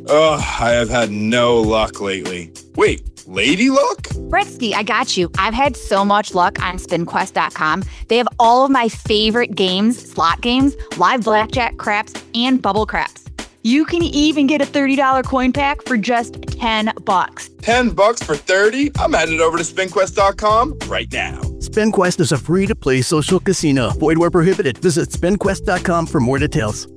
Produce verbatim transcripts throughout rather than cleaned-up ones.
Ugh, I have had no luck lately. Wait, lady luck? Bretsky, I got you. I've had so much luck on spin quest dot com. They have all of my favorite games, slot games, live blackjack, craps, and bubble craps. You can even get a thirty dollars coin pack for just ten bucks. ten bucks for thirty? I'm headed over to spin quest dot com right now. SpinQuest is a free-to-play social casino. Void where prohibited. Visit spin quest dot com for more details.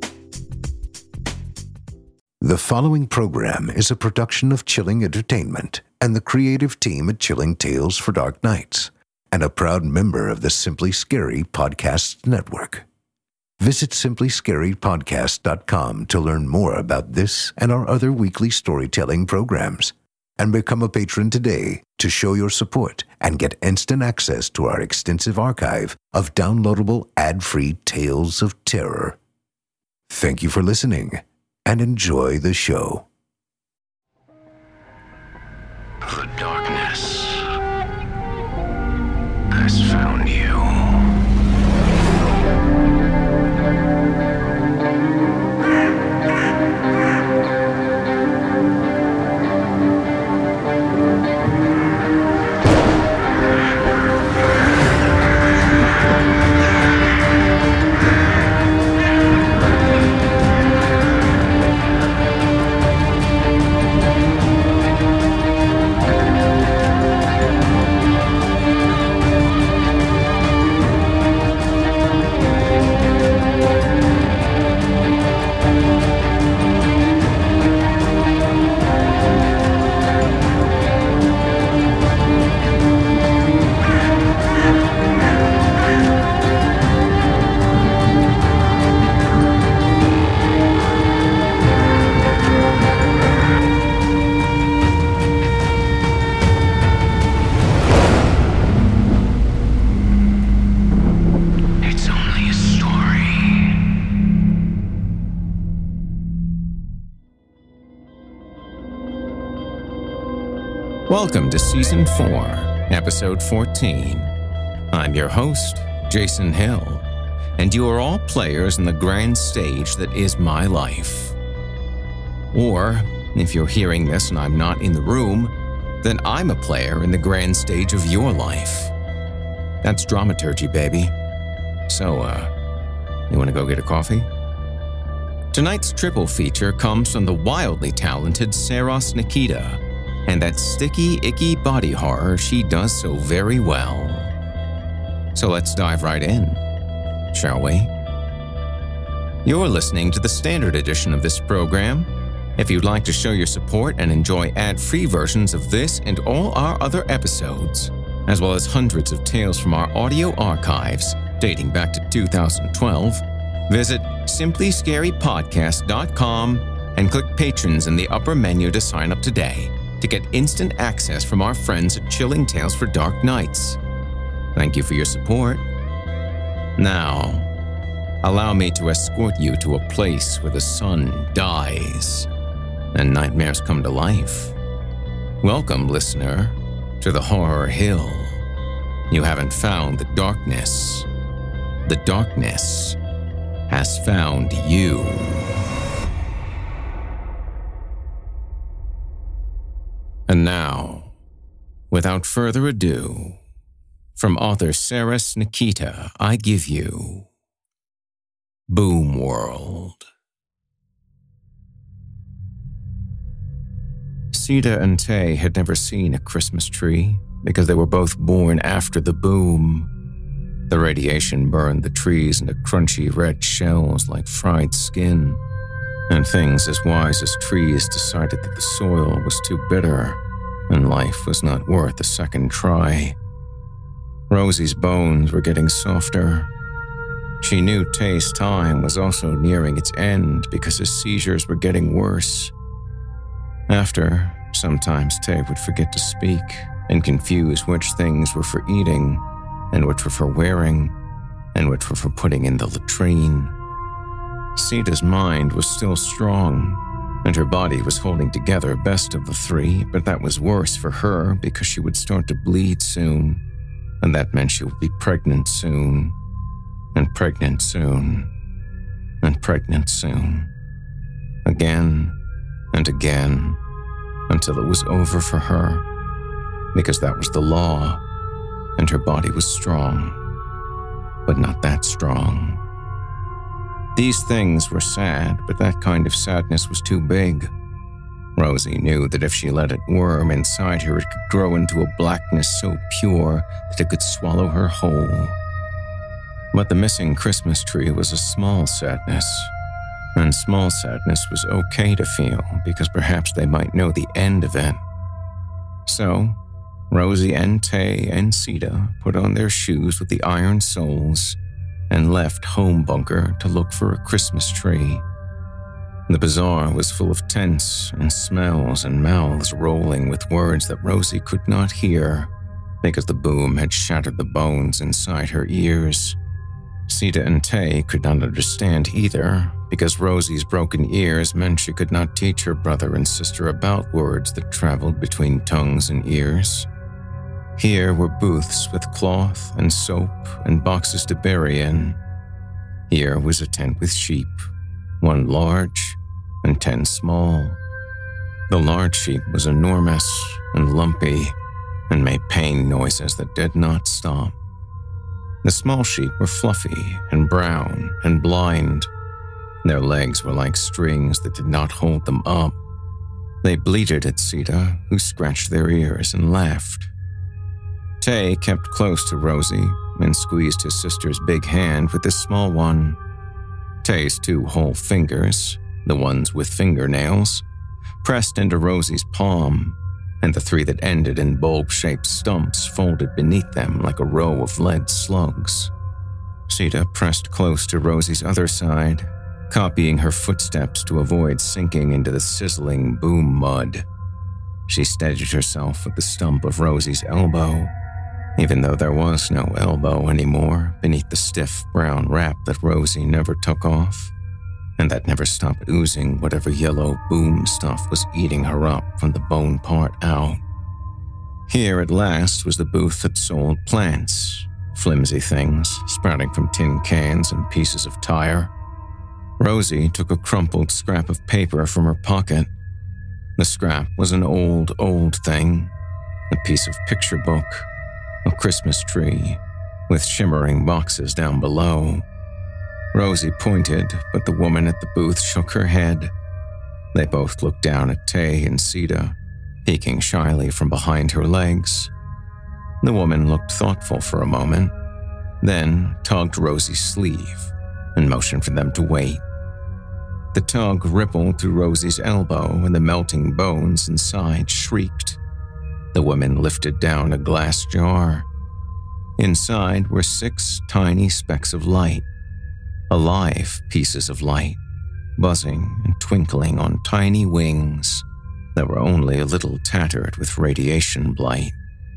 The following program is a production of Chilling Entertainment and the creative team at Chilling Tales for Dark Nights, and a proud member of the Simply Scary Podcasts Network. Visit simply scary podcast dot com to learn more about this and our other weekly storytelling programs, and become a patron today to show your support and get instant access to our extensive archive of downloadable ad-free tales of terror. Thank you for listening, and enjoy the show. The darkness has found you. Welcome to Season four, Episode fourteen. I'm your host, Jason Hill, and you are all players in the grand stage that is my life. Or, if you're hearing this and I'm not in the room, then I'm a player in the grand stage of your life. That's dramaturgy, baby. So, uh, you want to go get a coffee? Tonight's triple feature comes from the wildly talented Saros Nikita, and that sticky, icky body horror she does so very well. So let's dive right in, shall we? You're listening to the standard edition of this program. If you'd like to show your support and enjoy ad-free versions of this and all our other episodes, as well as hundreds of tales from our audio archives dating back to two thousand twelve, visit simply scary podcast dot com and click Patrons in the upper menu to sign up today to get instant access from our friends at Chilling Tales for Dark Nights. Thank you for your support. Now, allow me to escort you to a place where the sun dies and nightmares come to life. Welcome, listener, to the Horror Hill. You haven't found the darkness. The darkness has found you. And now, without further ado, from author Saros Nikita, I give you Boom World. Sita and Tay had never seen a Christmas tree because they were both born after the boom. The radiation burned the trees into crunchy red shells like fried skin, and things as wise as trees decided that the soil was too bitter and life was not worth a second try. Rosie's bones were getting softer. She knew Tay's time was also nearing its end because his seizures were getting worse. After, sometimes Tay would forget to speak and confuse which things were for eating and which were for wearing and which were for putting in the latrine. Sita's mind was still strong, and her body was holding together best of the three, but that was worse for her because she would start to bleed soon, and that meant she would be pregnant soon, and pregnant soon, and pregnant soon. Again, and again, until it was over for her, because that was the law, and her body was strong, but not that strong. These things were sad, but that kind of sadness was too big. Rosie knew that if she let it worm inside her, it could grow into a blackness so pure that it could swallow her whole. But the missing Christmas tree was a small sadness, and small sadness was okay to feel because perhaps they might know the end of it. So, Rosie and Tay and Sita put on their shoes with the iron soles and left Home Bunker to look for a Christmas tree. The bazaar was full of tents and smells and mouths rolling with words that Rosie could not hear because the boom had shattered the bones inside her ears. Sita and Tay could not understand either because Rosie's broken ears meant she could not teach her brother and sister about words that traveled between tongues and ears. Here were booths with cloth and soap and boxes to bury in. Here was a tent with sheep, one large and ten small. The large sheep was enormous and lumpy and made pain noises that did not stop. The small sheep were fluffy and brown and blind. Their legs were like strings that did not hold them up. They bleated at Sita, who scratched their ears and laughed. Tay kept close to Rosie and squeezed his sister's big hand with his small one. Tay's two whole fingers, the ones with fingernails, pressed into Rosie's palm, and the three that ended in bulb-shaped stumps folded beneath them like a row of lead slugs. Sita pressed close to Rosie's other side, copying her footsteps to avoid sinking into the sizzling boom mud. She steadied herself with the stump of Rosie's elbow, even though there was no elbow anymore beneath the stiff brown wrap that Rosie never took off, and that never stopped oozing whatever yellow boom stuff was eating her up from the bone part out. Here at last was the booth that sold plants, flimsy things sprouting from tin cans and pieces of tire. Rosie took a crumpled scrap of paper from her pocket. The scrap was an old, old thing, a piece of picture book, a Christmas tree, with shimmering boxes down below. Rosie pointed, but the woman at the booth shook her head. They both looked down at Tay and Sita, peeking shyly from behind her legs. The woman looked thoughtful for a moment, then tugged Rosie's sleeve and motioned for them to wait. The tug rippled through Rosie's elbow and the melting bones inside shrieked. The woman lifted down a glass jar. Inside were six tiny specks of light, alive pieces of light, buzzing and twinkling on tiny wings that were only a little tattered with radiation blight.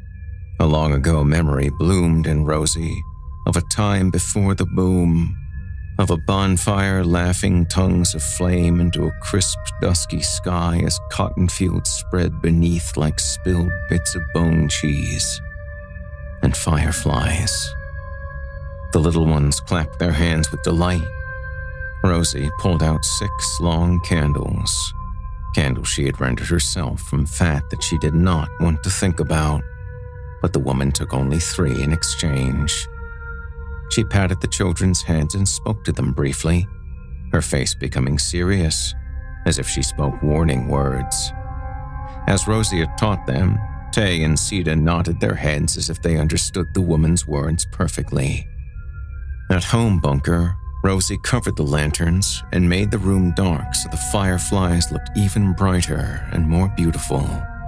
A long ago memory bloomed in Rosie of a time before the boom, of a bonfire laughing tongues of flame into a crisp, dusky sky as cotton fields spread beneath like spilled bits of bone cheese, and fireflies. The little ones clapped their hands with delight. Rosie pulled out six long candles, candles she had rendered herself from fat that she did not want to think about, but the woman took only three in exchange. She patted the children's heads and spoke to them briefly, her face becoming serious, as if she spoke warning words. As Rosie had taught them, Tay and Sita nodded their heads as if they understood the woman's words perfectly. At Home Bunker, Rosie covered the lanterns and made the room dark so the fireflies looked even brighter and more beautiful.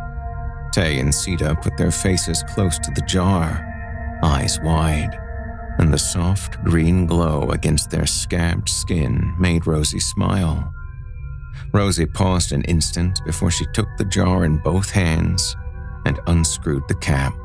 Tay and Sita put their faces close to the jar, eyes wide, and the soft green glow against their scabbed skin made Rosie smile. Rosie paused an instant before she took the jar in both hands and unscrewed the cap.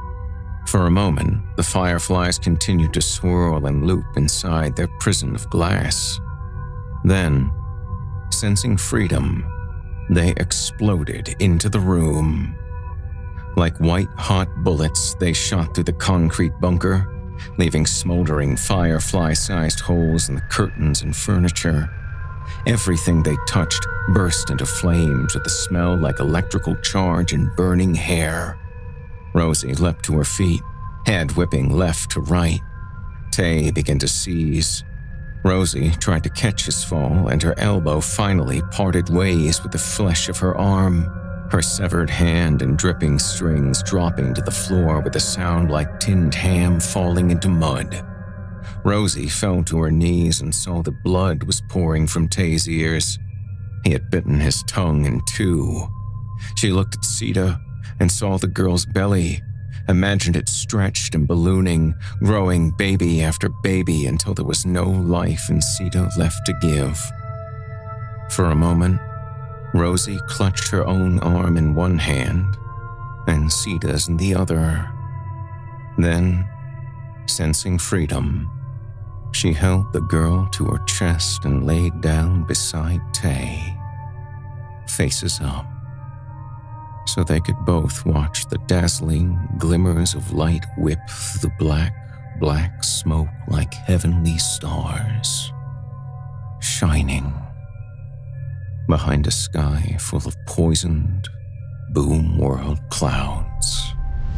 For a moment, the fireflies continued to swirl and loop inside their prison of glass. Then, sensing freedom, they exploded into the room. Like white-hot bullets, they shot through the concrete bunker, leaving smoldering firefly-sized holes in the curtains and furniture, Everything they touched burst into flames with a smell like electrical charge and burning hair. Rosie leapt to her feet, head whipping left to right. Tay began to seize. Rosie tried to catch his fall, and her elbow finally parted ways with the flesh of her arm, her severed hand and dripping strings dropping to the floor with a sound like tinned ham falling into mud. Rosie fell to her knees and saw that blood was pouring from Tay's ears. He had bitten his tongue in two. She looked at Sita and saw the girl's belly, imagined it stretched and ballooning, growing baby after baby until there was no life in Sita left to give. For a moment, Rosie clutched her own arm in one hand and Sita's in the other. Then, sensing freedom, she held the girl to her chest and laid down beside Tay, faces up, so they could both watch the dazzling glimmers of light whip through the black, black smoke like heavenly stars, shining behind a sky full of poisoned, boom world clouds.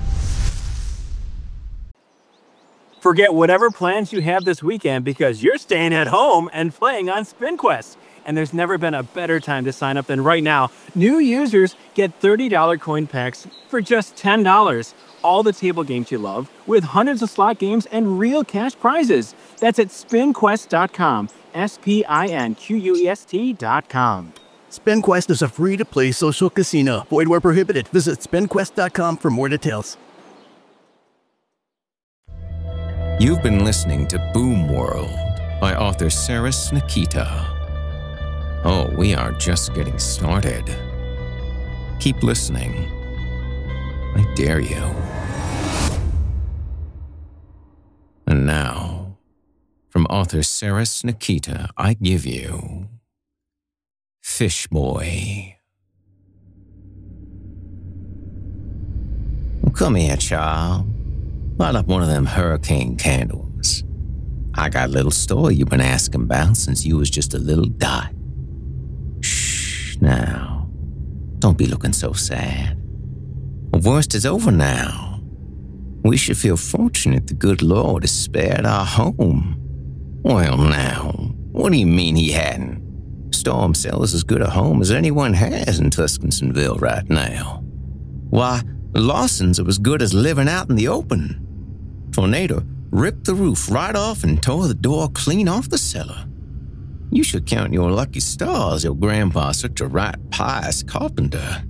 Forget whatever plans you have this weekend because you're staying at home and playing on SpinQuest. And there's never been a better time to sign up than right now. New users get thirty dollars coin packs for just ten dollars. All the table games you love with hundreds of slot games and real cash prizes. That's at spin quest dot com. S P I N Q U E S T dot com. SpinQuest is a free-to-play social casino. Void where prohibited. Visit spin quest dot com for more details. You've been listening to Boom World by author Saris Nikita. Oh, we are just getting started. Keep listening. I dare you. And now, from author Saris Nikita, I give you Fish Boy. Well, come here, child. Light up one of them hurricane candles. I got a little story you've been asking about since you was just a little dot. Shh, now. Don't be looking so sad. The worst is over now. We should feel fortunate the good Lord has spared our home. Well, now, what do you mean he hadn't? Storm sells as good a home as anyone has in Tuscansonville right now. Why, Lawson's are as good as living out in the open. Tornado ripped the roof right off and tore the door clean off the cellar. You should count your lucky stars your grandpa's such a right pious carpenter.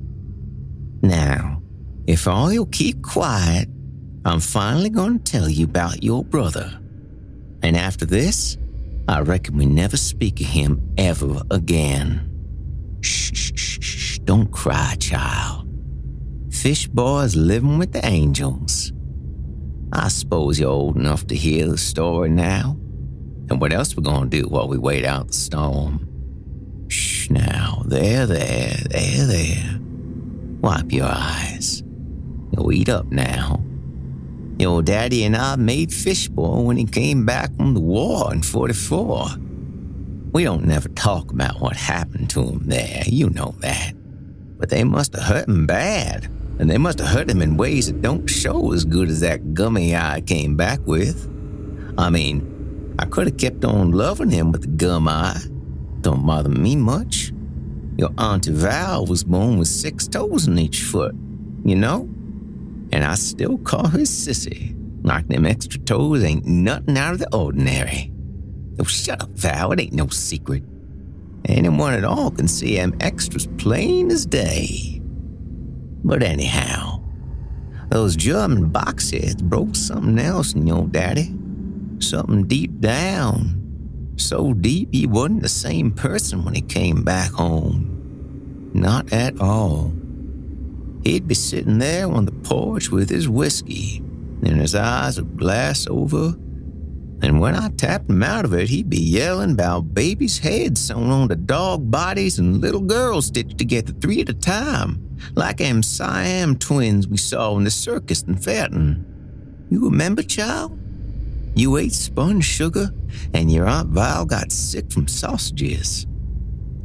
Now, if all you'll keep quiet, I'm finally going to tell you about your brother. And after this, I reckon we never speak of him ever again. Shh, shh, shh, shh, don't cry, child. Fish Boy's living with the angels. I suppose you're old enough to hear the story now. And what else we gonna do while we wait out the storm? Shh now, there, there, there, there. Wipe your eyes. You'll eat up now. Your daddy and I made Fish Boy when he came back from the war in forty-four. We don't never talk about what happened to him there, you know that. But they must have hurt him bad. And they must have hurt him in ways that don't show as good as that gummy eye came back with. I mean, I could have kept on loving him with the gum eye. Don't bother me much. Your Auntie Val was born with six toes in each foot, you know? And I still call her Sissy, like them extra toes ain't nothing out of the ordinary. Oh, shut up, Val, it ain't no secret. Anyone at all can see them extras plain as day. But anyhow, those German boxheads broke something else in your daddy. Something deep down. So deep he wasn't the same person when he came back home. Not at all. He'd be sitting there on the porch with his whiskey, and his eyes would glass over. And when I tapped him out of it, he'd be yelling about babies' heads sewn onto dog bodies and little girls stitched together three at a time. Like them Siam twins we saw in the circus in Fenton. You remember, child? You ate spun sugar, and your Aunt Val got sick from sausages.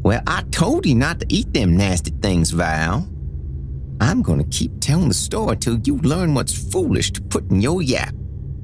Well, I told you not to eat them nasty things, Val. I'm gonna keep telling the story till you learn what's foolish to put in your yap.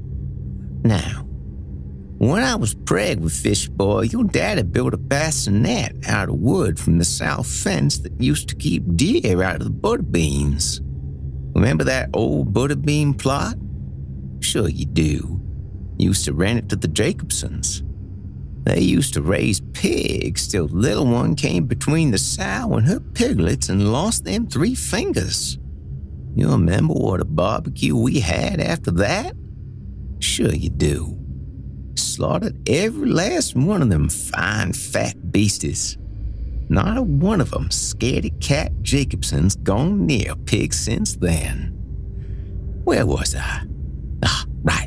Now, when I was preg with Fish Boy, your daddy built a bassinet out of wood from the south fence that used to keep deer out of the butterbeans. Remember that old butterbean plot? Sure you do. Used to rent it to the Jacobsons. They used to raise pigs till the little one came between the sow and her piglets and lost them three fingers. You remember what a barbecue we had after that? Sure you do. Slaughtered every last one of them fine fat beasties. Not a one of them scaredy cat Jacobson's gone near a pig since then. Where was I? Ah, right.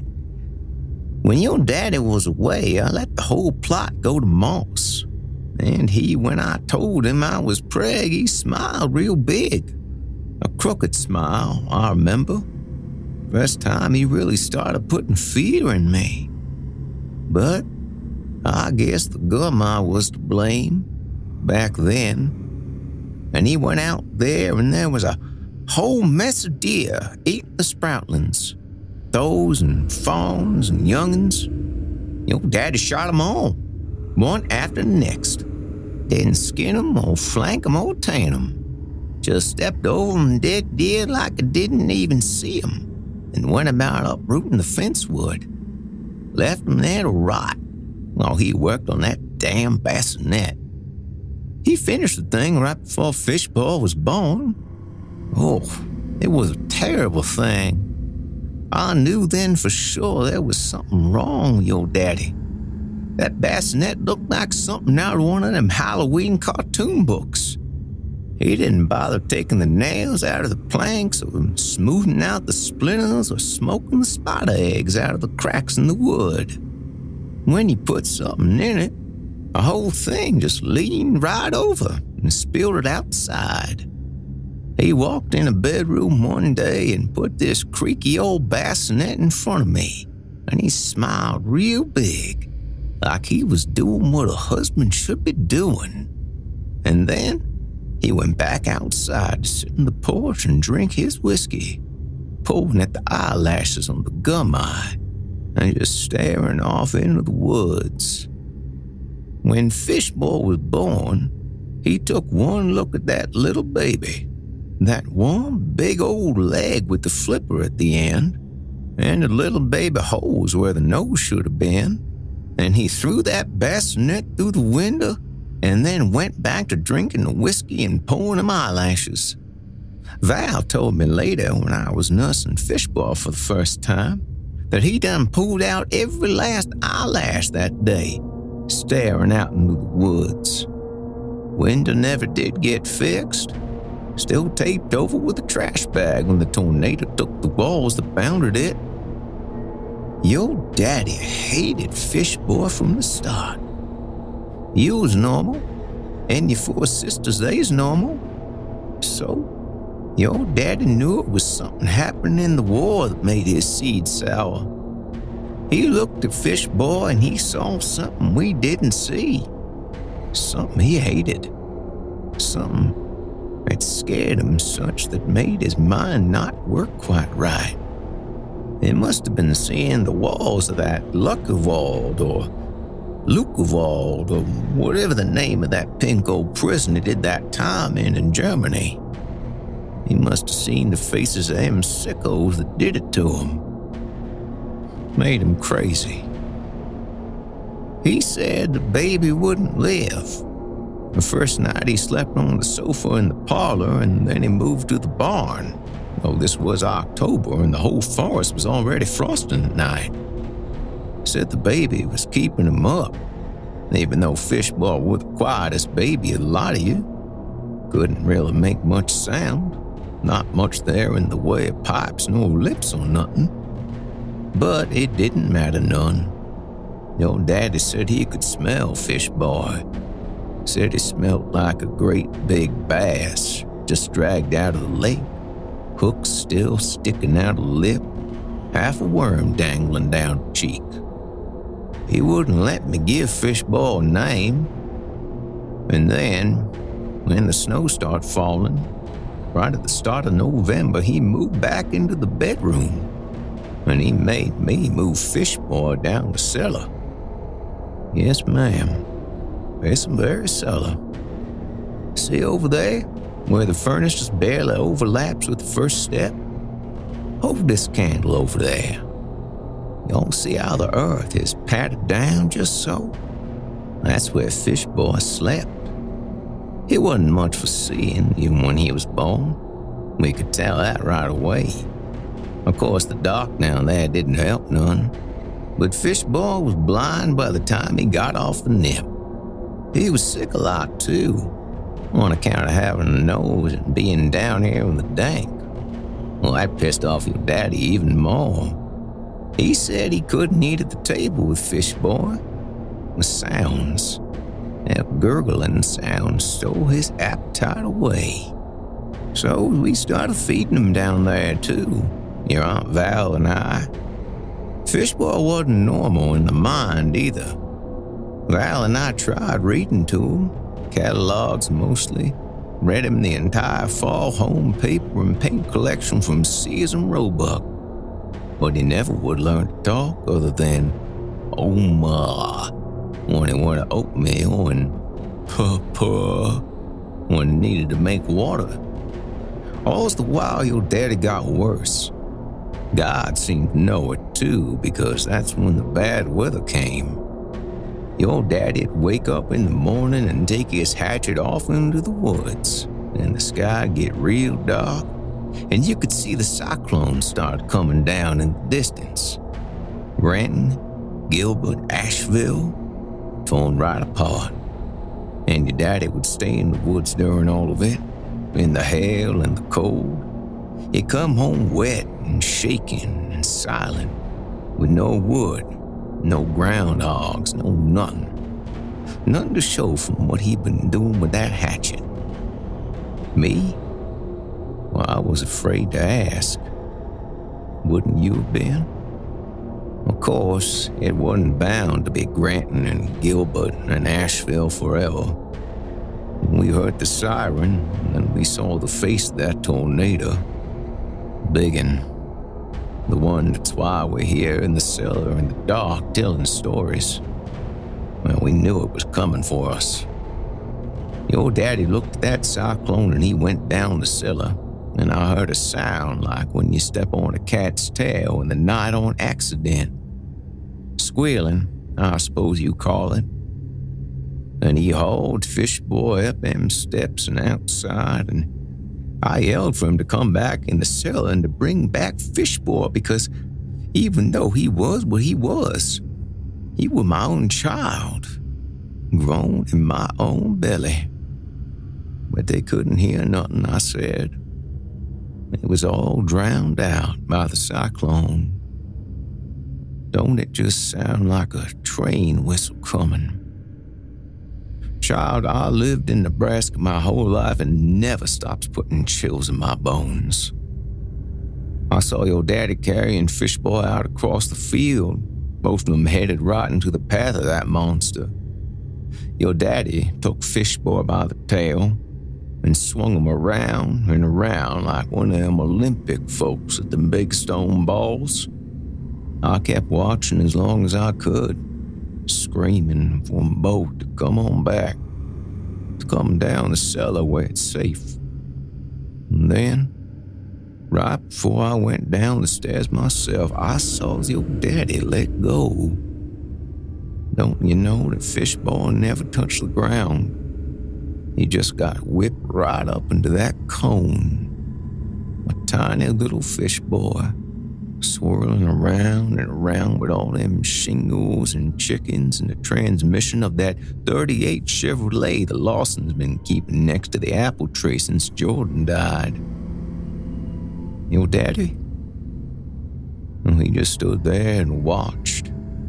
When your daddy was away, I let the whole plot go to Moss. And he, when I told him I was preg, he smiled real big. A crooked smile, I remember. First time he really started putting fear in me. But I guess the grandma was to blame back then. And he went out there and there was a whole mess of deer eating the sproutlings. Does and fawns and young'uns. Your daddy shot 'em all, one after the next. Didn't skin 'em or flank 'em or tan 'em. Just stepped over 'em dead deer like I didn't even see 'em, and went about uprooting the fence wood. Left 'em there to rot while he worked on that damn bassinet. He finished the thing right before Fishboy was born. Oh, it was a terrible thing. I knew then for sure there was something wrong with your daddy. That bassinet looked like something out of one of them Halloween cartoon books. He didn't bother taking the nails out of the planks or smoothing out the splinters or smoking the spider eggs out of the cracks in the wood. When he put something in it, the whole thing just leaned right over and spilled it outside. He walked in a bedroom one day and put this creaky old bassinet in front of me, and he smiled real big, like he was doing what a husband should be doing. And then he went back outside to sit on the porch and drink his whiskey, pulling at the eyelashes on the gum eye, and just staring off into the woods. When Fishboy was born, he took one look at that little baby, that one big old leg with the flipper at the end, and the little baby holes where the nose should have been, and he threw that bassinet through the window and then went back to drinking the whiskey and pulling them eyelashes. Val told me later when I was nursing Fishboy for the first time that he done pulled out every last eyelash that day, staring out into the woods. Window never did get fixed. Still taped over with a trash bag when the tornado took the walls that bounded it. Your daddy hated Fishboy from the start. You was normal, and your four sisters, they's normal. So, your daddy knew it was something happening in the war that made his seed sour. He looked at Fishboy and he saw something we didn't see. Something he hated. Something that scared him such that made his mind not work quite right. It must have been seeing the walls of that Luckerwald or Luckerwald or whatever the name of that pink old prison he did that time in in Germany. He must have seen the faces of them sickos that did it to him. Made him crazy. He said the baby wouldn't live. The first night he slept on the sofa in the parlor, and then he moved to the barn. Oh, this was October, and the whole forest was already frosting at night. Said the baby was keeping him up, even though Fishboy was the quietest baby of the lot of you. Couldn't really make much sound, not much there in the way of pipes nor lips or nothing. But it didn't matter none. Your daddy said he could smell Fishboy. Said he smelled like a great big bass just dragged out of the lake, hook still sticking out of the lip, half a worm dangling down the cheek. He wouldn't let me give Fishboy a name. And then, when the snow started falling, right at the start of November, he moved back into the bedroom. And he made me move Fishboy down the cellar. Yes, ma'am. It's the very cellar. See over there, where the furnace just barely overlaps with the first step? Hold this candle over there. Y'all see how the earth is patted down just so? That's where Fishboy slept. He wasn't much for seeing, even when he was born. We could tell that right away. Of course, the dark down there didn't help none. But Fishboy was blind by the time he got off the nip. He was sick a lot, too, on account of having a nose and being down here in the dank. Well, that pissed off your daddy even more. He said he couldn't eat at the table with Fishboy. The sounds, that gurgling sound, stole his appetite away. So we started feeding him down there, too, your Aunt Val and I. Fishboy wasn't normal in the mind either. Val and I tried reading to him, catalogs mostly, read him the entire fall home paper and paint collection from Sears and Roebuck. But he never would learn to talk other than, oh ma, when he wanted oatmeal, and puh puh when he needed to make water. All the while your daddy got worse. God seemed to know it too, because that's when the bad weather came. Your daddy'd wake up in the morning and take his hatchet off into the woods, and the sky'd get real dark, and you could see the cyclone start coming down in the distance. Renton, Gilbert, Asheville, torn right apart. And your daddy would stay in the woods during all of it, in the hail and the cold. He'd come home wet and shaking and silent, with no wood, no groundhogs, no nothing. Nothing to show from what he'd been doing with that hatchet. Me? Well, I was afraid to ask. Wouldn't you have been? Of course, it wasn't bound to be Granton and Gilbert and Asheville forever. We heard the siren, and then we saw the face of that tornado. Biggin. The one that's why we're here in the cellar in the dark telling stories. Well, we knew it was coming for us. Your daddy looked at that cyclone and he went down the cellar, and I heard a sound like when you step on a cat's tail in the night on accident. Squealing, I suppose you call it. And he hauled Fishboy up them steps and outside, and I yelled for him to come back in the cellar and to bring back Fishboy, because even though he was what he was, he was my own child, grown in my own belly. But they couldn't hear nothing I said. It was all drowned out by the cyclone. Don't it just sound like a train whistle coming? Child, I lived in Nebraska my whole life and never stops putting chills in my bones. I saw your daddy carrying Fishboy out across the field, most of them headed right into the path of that monster. Your daddy took Fishboy by the tail and swung him around and around like one of them Olympic folks at them big stone balls. I kept watching as long as I could, screaming for them both to come on back, to come down the cellar where it's safe. And then, right before I went down the stairs myself, I saw your daddy let go. Don't you know that Fishboy never touched the ground? He just got whipped right up into that cone. A tiny little Fishboy, swirling around and around with all them shingles and chickens and the transmission of that thirty-eight Chevrolet the Lawson's been keeping next to the apple tree since Jordan died. Your daddy? Well, he just stood there and watched.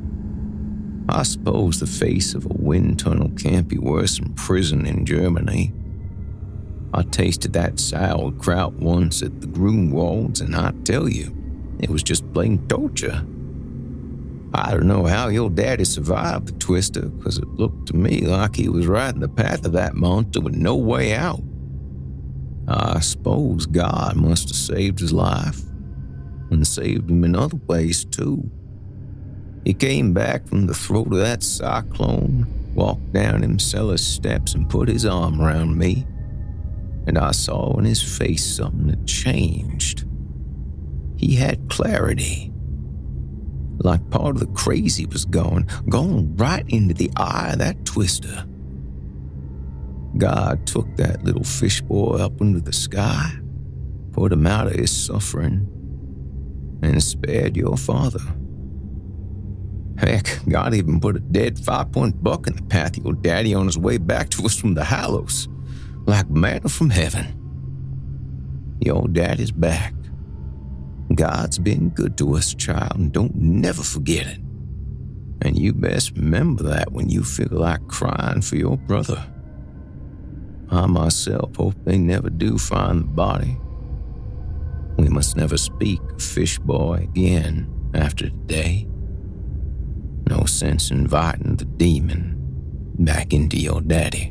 I suppose the face of a wind tunnel can't be worse than prison in Germany. I tasted that sauerkraut once at the Grunwald's, and I tell you, it was just plain torture. I don't know how your daddy survived the twister, because it looked to me like he was right in the path of that monster with no way out. I suppose God must have saved his life, and saved him in other ways too. He came back from the throat of that cyclone, walked down them cellar steps and put his arm around me, and I saw in his face something that changed. He had clarity. Like part of the crazy was gone, gone right into the eye of that twister. God took that little fish boy up into the sky, put him out of his suffering, and spared your father. Heck, God even put a dead five-point buck in the path of your daddy on his way back to us from the Hallows, like manna from heaven. Your daddy's back. God's been good to us, child, and don't never forget it. And you best remember that when you feel like crying for your brother. I myself hope they never do find the body. We must never speak of Fish Boy again after today. No sense inviting the demon back into your daddy.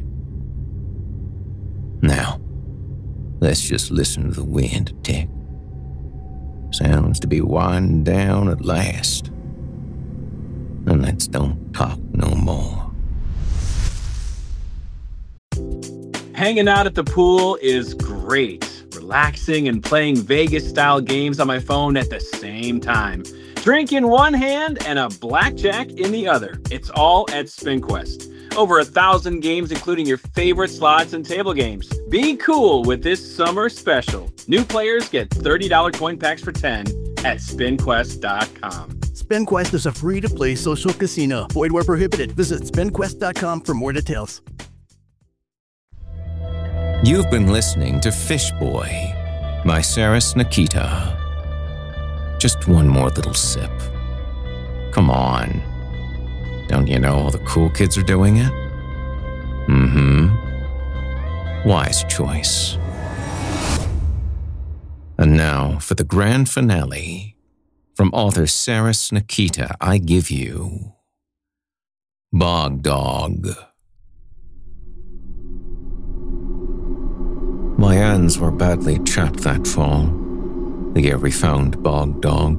Now, let's just listen to the wind tick. Sounds to be winding down at last. And let's don't talk no more. Hanging out at the pool is great. Relaxing and playing Vegas-style games on my phone at the same time. Drink in one hand and a blackjack in the other. It's all at SpinQuest. Over a thousand games, including your favorite slots and table games. Be cool with this summer special. New players get thirty dollars coin packs for ten at spin quest dot com. SpinQuest is a free-to-play social casino. Void where prohibited. Visit spin quest dot com for more details. You've been listening to Fish Boy by Saras Nikita. Just one more little sip. Come on. Don't you know all the cool kids are doing it? Mm-hmm. Wise choice. And now for the grand finale. From author Saras Nikita, I give you Bog Dog. My hands were badly chapped that fall, the year we found Bog Dog.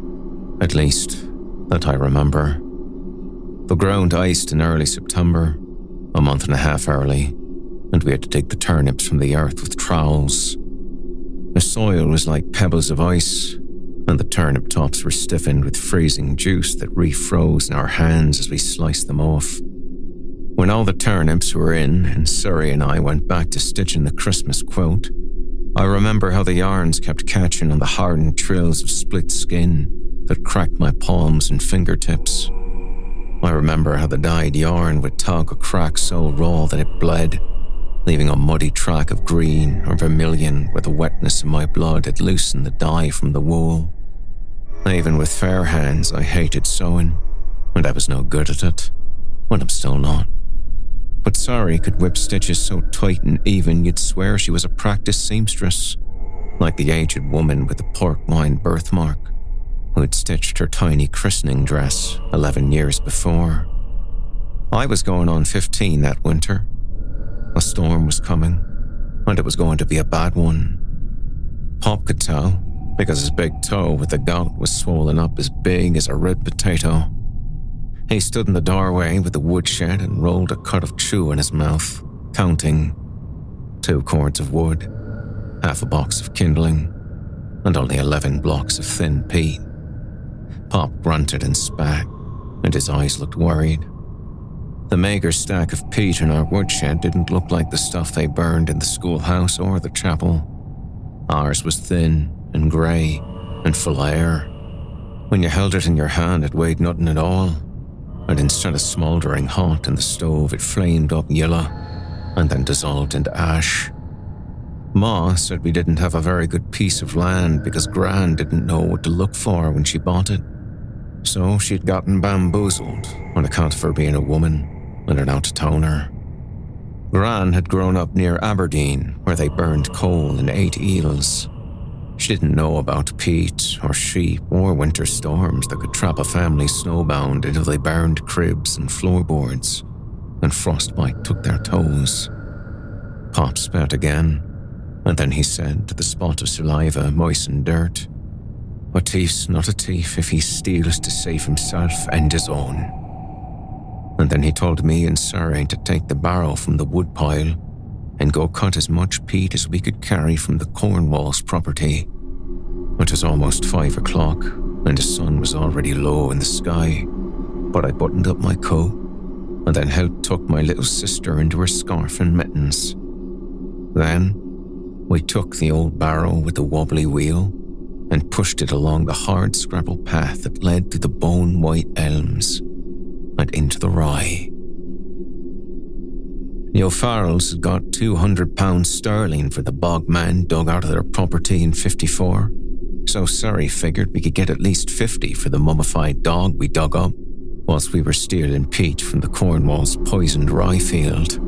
At least, that I remember. The ground iced in early September, a month and a half early, and we had to dig the turnips from the earth with trowels. The soil was like pebbles of ice, and the turnip tops were stiffened with freezing juice that refroze in our hands as we sliced them off. When all the turnips were in and Surrey and I went back to stitching the Christmas quilt, I remember how the yarns kept catching on the hardened trills of split skin that cracked my palms and fingertips. I remember how the dyed yarn would tug a crack so raw that it bled, leaving a muddy track of green or vermilion where the wetness of my blood had loosened the dye from the wool. Even with fair hands, I hated sewing, and I was no good at it. Well, I'm still not. But Sari could whip stitches so tight and even you'd swear she was a practiced seamstress, like the aged woman with the port wine birthmark who had stitched her tiny christening dress eleven years before. I was going on fifteen that winter. A storm was coming, and it was going to be a bad one. Pop could tell, because his big toe with the gout was swollen up as big as a red potato. He stood in the doorway with the woodshed and rolled a cut of chew in his mouth, counting two cords of wood, half a box of kindling, and only eleven blocks of thin peat. Pop grunted and spat, and his eyes looked worried. The meager stack of peat in our woodshed didn't look like the stuff they burned in the schoolhouse or the chapel. Ours was thin and grey and full of air. When you held it in your hand, it weighed nothing at all, and instead of smouldering hot in the stove, it flamed up yellow and then dissolved into ash. Ma said we didn't have a very good piece of land because Gran didn't know what to look for when she bought it. So she'd gotten bamboozled on account of her being a woman and an out-of-towner. Gran had grown up near Aberdeen, where they burned coal and ate eels. She didn't know about peat or sheep or winter storms that could trap a family snowbound until they burned cribs and floorboards and frostbite took their toes. Pop spat again, and then he said to the spot of saliva moistened dirt, "A thief's not a thief if he steals to save himself and his own." And then he told me and Sarah to take the barrow from the woodpile and go cut as much peat as we could carry from the Cornwalls property. It was almost five o'clock, and the sun was already low in the sky, but I buttoned up my coat and then helped tuck my little sister into her scarf and mittens. Then, we took the old barrow with the wobbly wheel and pushed it along the hard scrabble path that led to the bone-white elms and into the rye. The O'Farrells had got two hundred pounds sterling for the bog man dug out of their property in fifty-four, so Surrey figured we could get at least fifty for the mummified dog we dug up, whilst we were stealing peat from the Cornwalls' poisoned rye field.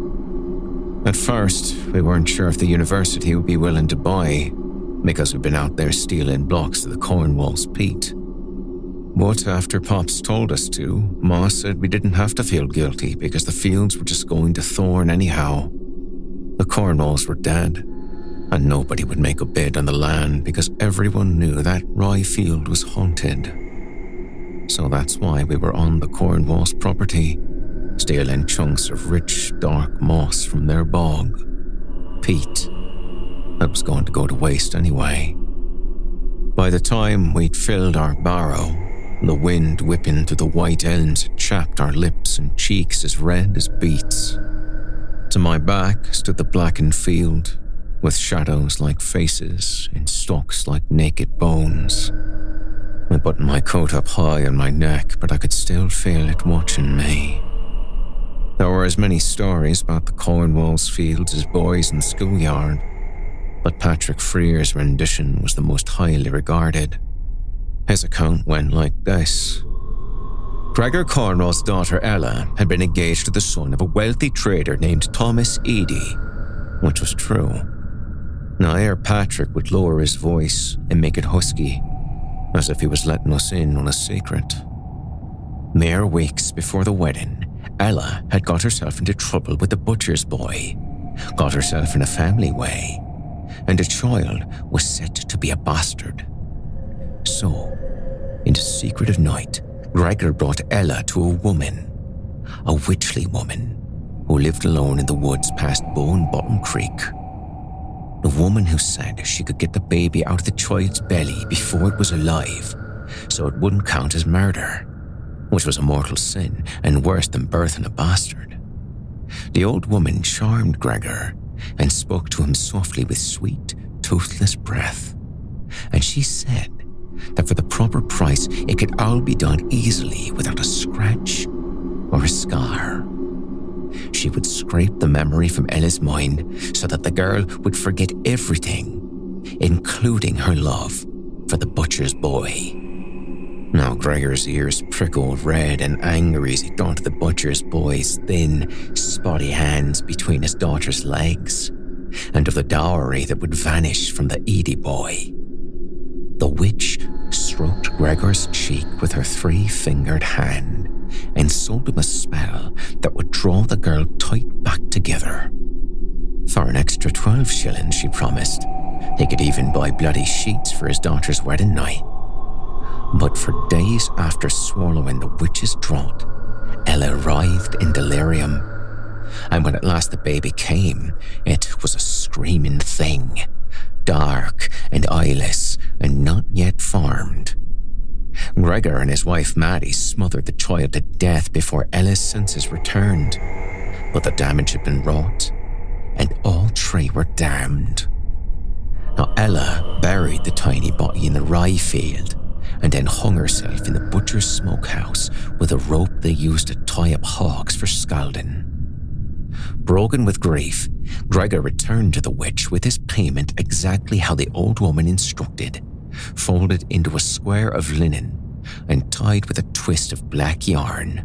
At first, we weren't sure if the university would be willing to buy, because we'd been out there stealing blocks of the Cornwalls' peat. But after Pops told us to, Ma said we didn't have to feel guilty because the fields were just going to Thorn anyhow. The Cornwalls were dead, and nobody would make a bid on the land because everyone knew that rye field was haunted. So that's why we were on the Cornwalls' property, stealing chunks of rich, dark moss from their bog. Peat that was going to go to waste anyway. By the time we'd filled our barrow, the wind whipping through the white elms had chapped our lips and cheeks as red as beets. To my back stood the blackened field, with shadows like faces and stalks like naked bones. I buttoned my coat up high on my neck, but I could still feel it watching me. There were as many stories about the Cornwalls fields as boys in the schoolyard, but Patrick Freer's rendition was the most highly regarded. His account went like this. Gregor Cornwall's daughter Ella had been engaged to the son of a wealthy trader named Thomas Eady, which was true. Now ere Patrick would lower his voice and make it husky, as if he was letting us in on a secret. Mere weeks before the wedding, Ella had got herself into trouble with the butcher's boy, got herself in a family way, and the child was said to be a bastard. So, in the secret of night, Gregor brought Ella to a woman, a witchly woman, who lived alone in the woods past Bone Bottom Creek. The woman who said she could get the baby out of the child's belly before it was alive, so it wouldn't count as murder, which was a mortal sin and worse than birthing a bastard. The old woman charmed Gregor and spoke to him softly with sweet, toothless breath, and she said that for the proper price it could all be done easily without a scratch or a scar. She would scrape the memory from Ella's mind so that the girl would forget everything, including her love for the butcher's boy. Now Gregor's ears prickled red and angry as he thought of the butcher's boy's thin, spotty hands between his daughter's legs, and of the dowry that would vanish from the Eady boy. The witch stroked Gregor's cheek with her three-fingered hand and sold him a spell that would draw the girl tight back together. For an extra twelve shillings, she promised, he could even buy bloody sheets for his daughter's wedding night. But for days after swallowing the witch's draught, Ella writhed in delirium. And when at last the baby came, it was a screaming thing, dark and eyeless and not yet formed. Gregor and his wife Maddie smothered the child to death before Ella's senses returned, but the damage had been wrought, and all three were damned. Now Ella buried the tiny body in the rye field, and then hung herself in the butcher's smokehouse with a rope they used to tie up hogs for scalding. Broken with grief, Gregor returned to the witch with his payment exactly how the old woman instructed, folded into a square of linen and tied with a twist of black yarn.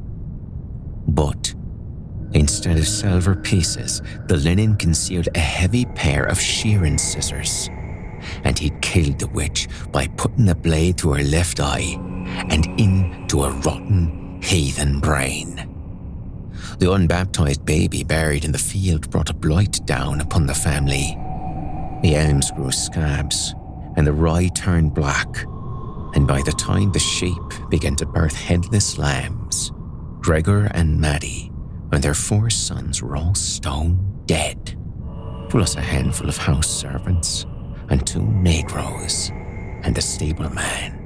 But instead of silver pieces, the linen concealed a heavy pair of shearing scissors, and he'd killed the witch by putting the blade through her left eye and into a rotten heathen brain. The unbaptized baby buried in the field brought a blight down upon the family. The elms grew scabs, and the rye turned black, and by the time the sheep began to birth headless lambs, Gregor and Maddie and their four sons were all stone dead, plus a handful of house servants and two negroes and a stableman.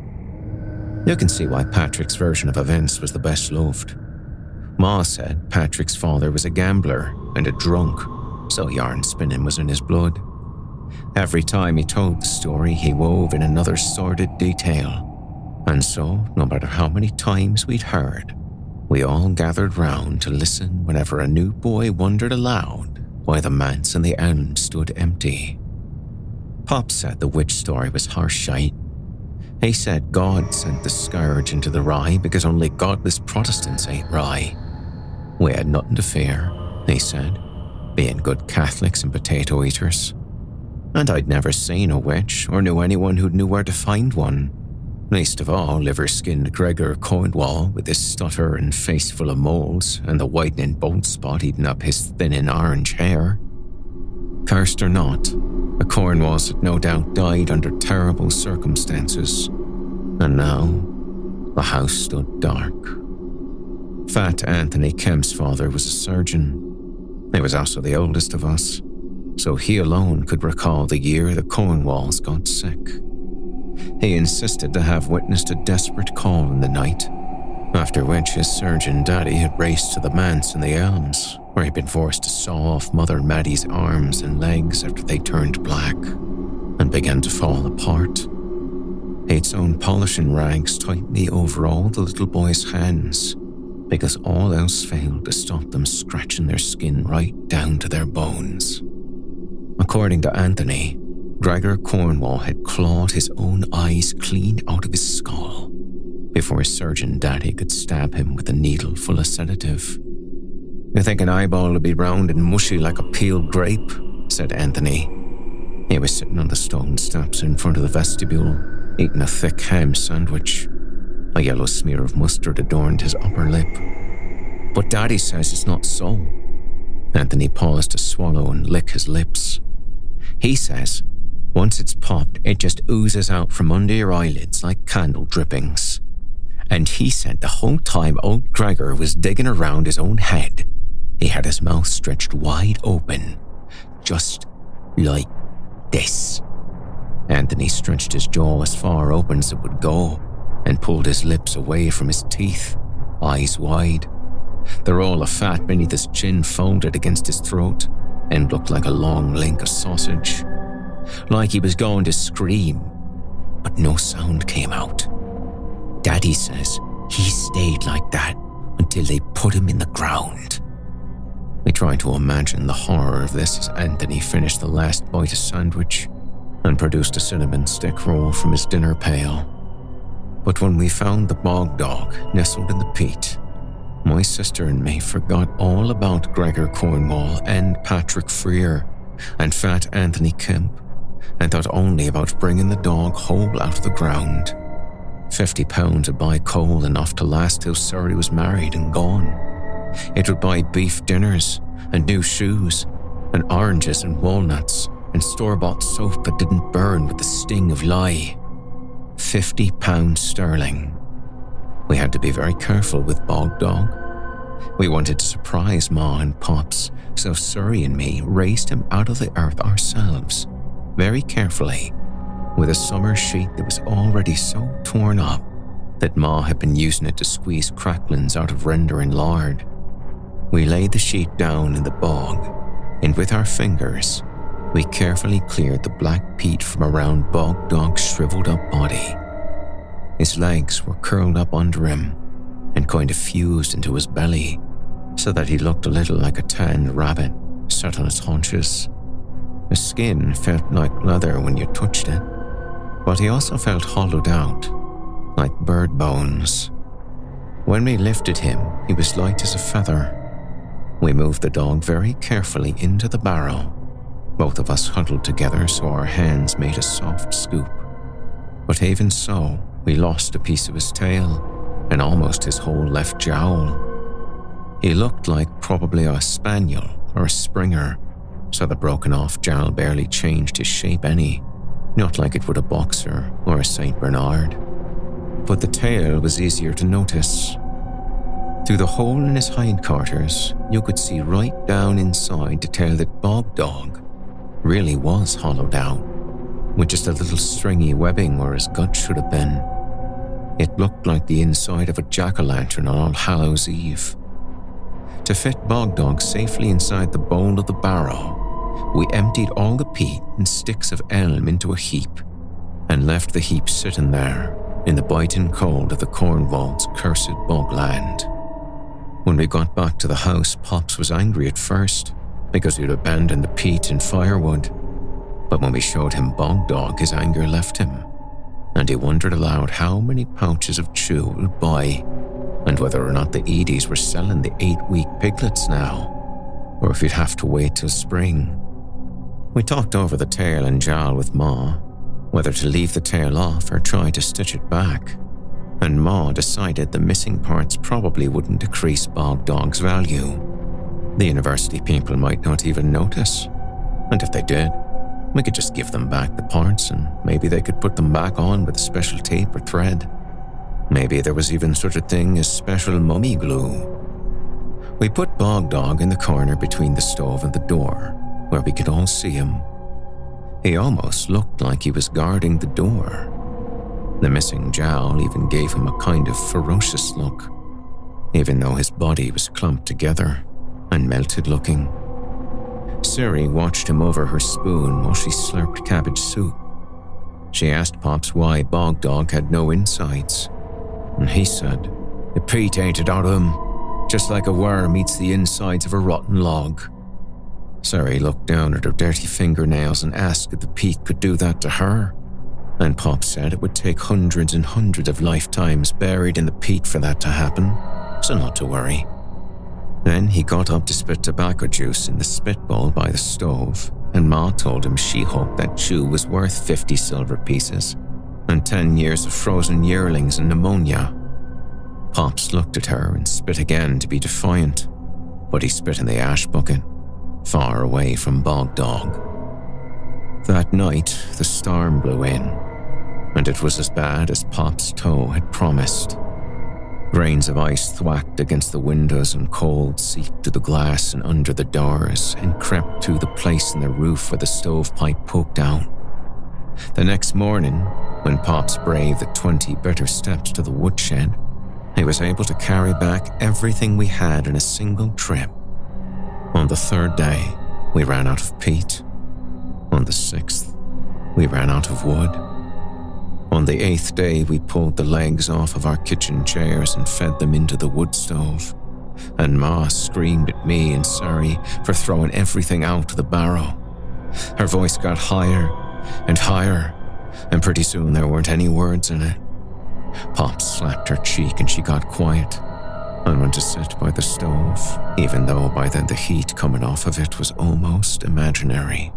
You can see why Patrick's version of events was the best loved. Ma said Patrick's father was a gambler and a drunk, so yarn spinning was in his blood. Every time he told the story, he wove in another sordid detail. And so, no matter how many times we'd heard, we all gathered round to listen whenever a new boy wondered aloud why the manse and the elm stood empty. Pop said the witch story was harsh shite. He said God sent the scourge into the rye because only godless Protestants ate rye. We had nothing to fear, he said, being good Catholics and potato eaters. And I'd never seen a witch or knew anyone who knew where to find one. Least of all liver-skinned Gregor Cornwall with his stutter and face full of moles and the whitening bald spot eating up his thinning orange hair. Cursed or not, the Cornwalls had no doubt died under terrible circumstances. And now, the house stood dark. Fat Anthony Kemp's father was a surgeon. He was also the oldest of us, so he alone could recall the year the Cornwalls got sick. He insisted to have witnessed a desperate call in the night, after which his surgeon daddy had raced to the manse in the elms, where he'd been forced to saw off Mother Maddie's arms and legs after they turned black and began to fall apart. He'd sewn polishing rags tightly over all the little boy's hands, because all else failed to stop them scratching their skin right down to their bones. According to Anthony, Gregor Cornwall had clawed his own eyes clean out of his skull before his surgeon daddy could stab him with a needle full of sedative. "You think an eyeball would be round and mushy like a peeled grape?" said Anthony. He was sitting on the stone steps in front of the vestibule, eating a thick ham sandwich. A yellow smear of mustard adorned his upper lip. "But Daddy says it's not so." Anthony paused to swallow and lick his lips. "He says, once it's popped, it just oozes out from under your eyelids like candle drippings. And he said the whole time old Gregor was digging around his own head, he had his mouth stretched wide open, just like this." Anthony stretched his jaw as far open as it would go and pulled his lips away from his teeth, eyes wide. The roll of fat beneath his chin folded against his throat and looked like a long link of sausage. Like he was going to scream, but no sound came out. Daddy says he stayed like that until they put him in the ground. We tried to imagine the horror of this as Anthony finished the last bite of sandwich and produced a cinnamon stick roll from his dinner pail. But when we found the bog dog nestled in the peat, my sister and me forgot all about Gregor Cornwall and Patrick Freer and fat Anthony Kemp, and thought only about bringing the dog whole out of the ground. Fifty pounds would buy coal enough to last till Surrey was married and gone. It would buy beef dinners and new shoes and oranges and walnuts and store-bought soap that didn't burn with the sting of lye. Fifty pounds sterling. We had to be very careful with Bog Dog. We wanted to surprise Ma and Pops, so Surrey and me raised him out of the earth ourselves, very carefully, with a summer sheet that was already so torn up that Ma had been using it to squeeze cracklings out of rendering lard. We laid the sheet down in the bog, and with our fingers, we carefully cleared the black peat from around Bog Dog's shriveled up body. His legs were curled up under him and kind of fused into his belly, so that he looked a little like a tanned rabbit sat on its haunches. The skin felt like leather when you touched it, but he also felt hollowed out, like bird bones. When we lifted him, he was light as a feather. We moved the dog very carefully into the barrow, both of us huddled together so our hands made a soft scoop. But even so, we lost a piece of his tail and almost his whole left jowl. He looked like probably a spaniel or a springer, so the broken off jowl barely changed his shape any, not like it would a boxer or a Saint Bernard. But the tail was easier to notice. Through the hole in his hindquarters, you could see right down inside to tell that Bog Dog really was hollowed out, with just a little stringy webbing where his gut should have been. It looked like the inside of a jack-o'-lantern on All Hallows Eve. To fit Bog Dog safely inside the bowl of the barrow, we emptied all the peat and sticks of elm into a heap and left the heap sitting there in the biting cold of the Cornwall's cursed bogland. When we got back to the house, Pops was angry at first because we'd abandoned the peat and firewood. But when we showed him Bog Dog, his anger left him, and he wondered aloud how many pouches of chew it would buy, and whether or not the Eddies were selling the eight-week piglets now, or if he'd have to wait till spring. We talked over the tail and jowl with Ma, whether to leave the tail off or try to stitch it back, and Ma decided the missing parts probably wouldn't decrease Bog Dog's value. The university people might not even notice, and if they did, we could just give them back the parts and maybe they could put them back on with a special tape or thread. Maybe there was even such a thing as special mummy glue. We put Bog Dog in the corner between the stove and the door, where we could all see him. He almost looked like he was guarding the door. The missing jowl even gave him a kind of ferocious look, even though his body was clumped together and melted looking. Siri watched him over her spoon while she slurped cabbage soup. She asked Pops why Bog Dog had no insides, and he said, "The peat ain't it out of him, just like a worm eats the insides of a rotten log." Siri looked down at her dirty fingernails and asked if the peat could do that to her, and Pop said it would take hundreds and hundreds of lifetimes buried in the peat for that to happen, so not to worry. Then he got up to spit tobacco juice in the spit bowl by the stove, and Ma told him she hoped that chew was worth fifty silver pieces and ten years of frozen yearlings and pneumonia. Pops looked at her and spit again to be defiant, but he spit in the ash bucket, far away from Bog Dog. That night, the storm blew in, and it was as bad as Pop's toe had promised. Grains of ice thwacked against the windows and cold seeped to the glass and under the doors and crept through the place in the roof where the stovepipe poked out. The next morning, when Pops braved the twenty bitter steps to the woodshed, he was able to carry back everything we had in a single trip. On the third day, we ran out of peat. On the sixth, we ran out of wood. On the eighth day, we pulled the legs off of our kitchen chairs and fed them into the wood stove, and Ma screamed at me and Sari for throwing everything out of the barrow. Her voice got higher and higher, and pretty soon there weren't any words in it. Pop slapped her cheek and she got quiet and went to sit by the stove, even though by then the heat coming off of it was almost imaginary.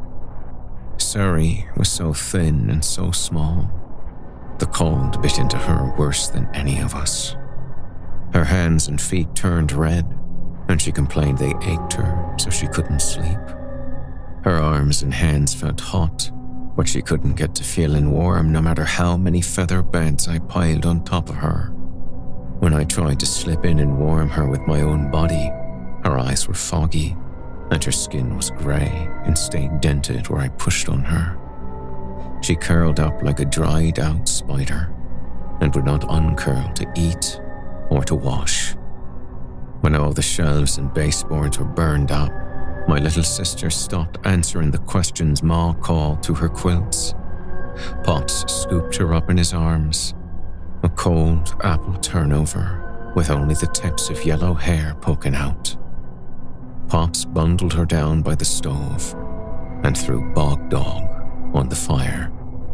Sari was so thin and so small. The cold bit into her worse than any of us. Her hands and feet turned red, and she complained they ached her so she couldn't sleep. Her arms and hands felt hot, but she couldn't get to feeling warm no matter how many feather beds I piled on top of her. When I tried to slip in and warm her with my own body, her eyes were foggy, and her skin was grey and stayed dented where I pushed on her. She curled up like a dried-out spider and would not uncurl to eat or to wash. When all the shelves and baseboards were burned up, my little sister stopped answering the questions Ma called through her quilts. Pops scooped her up in his arms, a cold apple turnover with only the tips of yellow hair poking out. Pops bundled her down by the stove and threw Bog Dog on the fire.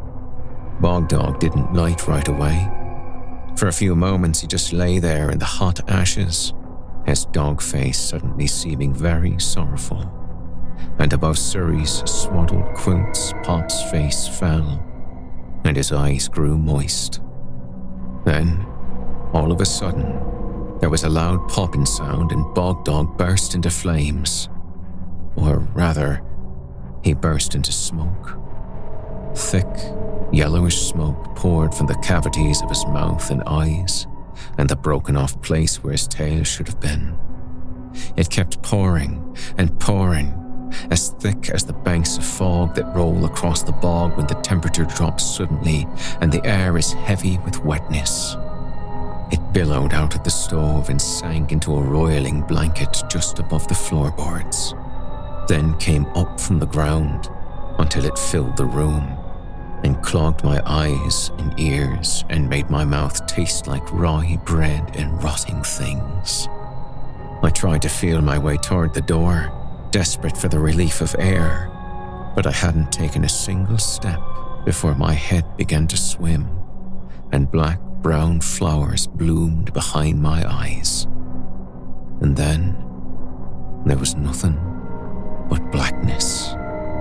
Bog Dog didn't light right away. For a few moments he just lay there in the hot ashes, his dog face suddenly seeming very sorrowful. and above Surrey's swaddled quilts, Pop's face fell, and his eyes grew moist. Then, all of a sudden, there was a loud popping sound and Bog Dog burst into flames. Or rather, he burst into smoke. Thick, yellowish smoke poured from the cavities of his mouth and eyes, and the broken-off place where his tail should have been. It kept pouring and pouring, as thick as the banks of fog that roll across the bog when the temperature drops suddenly and the air is heavy with wetness. It billowed out of the stove and sank into a roiling blanket just above the floorboards, then came up from the ground until it filled the room and clogged my eyes and ears and made my mouth taste like rye bread and rotting things. I tried to feel my way toward the door, desperate for the relief of air, but I hadn't taken a single step before my head began to swim, and black brown flowers bloomed behind my eyes. And then there was nothing but blackness.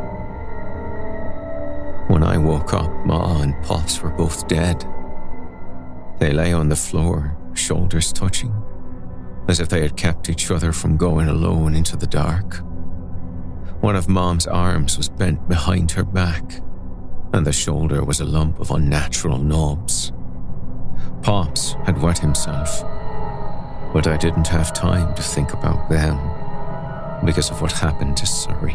When I woke up, Ma and Pops were both dead. They lay on the floor, shoulders touching, as if they had kept each other from going alone into the dark. One of Mom's arms was bent behind her back, and the shoulder was a lump of unnatural knobs. Pops had wet himself, but I didn't have time to think about them because of what happened to Surrey.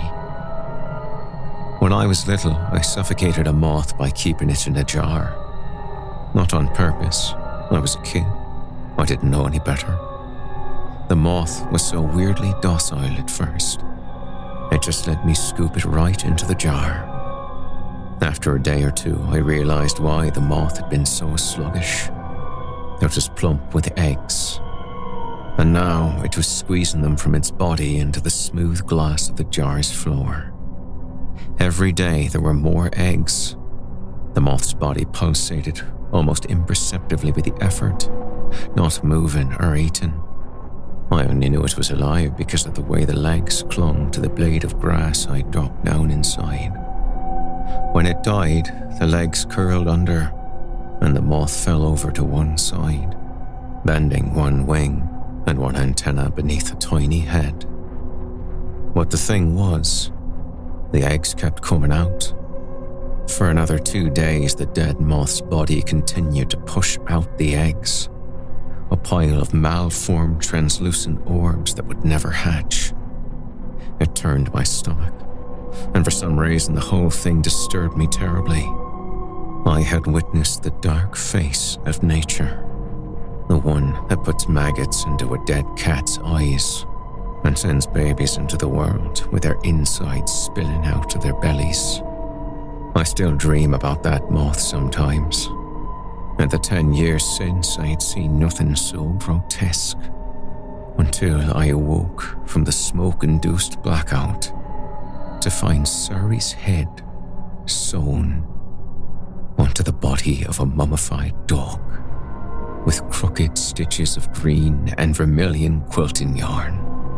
When I was little, I suffocated a moth by keeping it in a jar. Not on purpose. I was a kid. I didn't know any better. The moth was so weirdly docile at first. It just let me scoop it right into the jar. After a day or two, I realized why the moth had been so sluggish. It was plump with eggs, and now it was squeezing them from its body into the smooth glass of the jar's floor. Every day there were more eggs. The moth's body pulsated almost imperceptibly with the effort, not moving or eating. I only knew it was alive because of the way the legs clung to the blade of grass I dropped down inside. When it died, the legs curled under, and the moth fell over to one side, bending one wing and one antenna beneath a tiny head. What the thing was, the eggs kept coming out. For another two days, the dead moth's body continued to push out the eggs, a pile of malformed translucent orbs that would never hatch. It turned my stomach, and for some reason the whole thing disturbed me terribly. I had witnessed the dark face of nature, the one that puts maggots into a dead cat's eyes and sends babies into the world with their insides spilling out of their bellies. I still dream about that moth sometimes. And the ten years since, I had seen nothing so grotesque, until I awoke from the smoke-induced blackout to find Surrey's head sewn onto the body of a mummified dog with crooked stitches of green and vermilion quilting yarn,